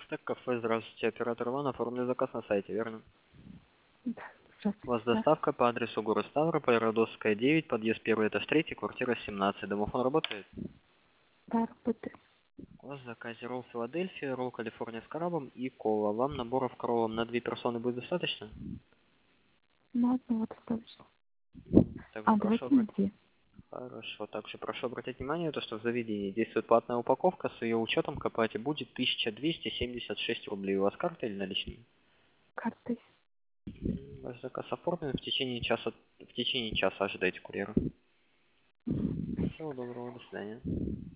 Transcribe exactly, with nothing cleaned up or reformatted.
Так, кафе, здравствуйте, оператор Иван, оформлю заказ на сайте, верно? Да, У вас здравствуйте, да. доставка по адресу город Ставрополь, Родосская, девять, подъезд первый, этаж третий, квартира семнадцать. Домофон работает? Да, работает. У вас в заказе ролл Филадельфия, ролл Калифорния с крабом и кола. Вам наборов кроллом на две персоны будет достаточно? На одного достаточно. Также А, прошу давайте на обратить... две. Хорошо, также прошу обратить внимание, то, что в заведении действует платная упаковка, с ее учетом к оплате будет тысяча двести семьдесят шесть рублей. У вас карта или наличные? Карты. Ваш заказ оформлен, в течение часа, в течение часа ожидайте курьера. Мгм. Всего доброго, до свидания.